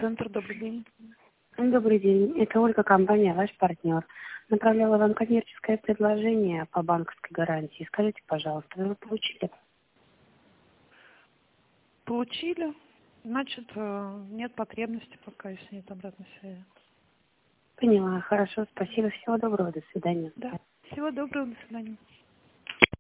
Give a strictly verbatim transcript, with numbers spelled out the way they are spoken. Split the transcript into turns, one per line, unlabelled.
Центр, добрый день.
Добрый день. Это Ольга, компания «Ваш партнер». Направляла вам коммерческое предложение по банковской гарантии. Скажите, пожалуйста, вы его получили?
Получили. Значит, э, нет потребности пока, если нет обратной связи.
Поняла. Хорошо. Спасибо. Всего доброго. До свидания.
Да. Всего доброго. До свидания.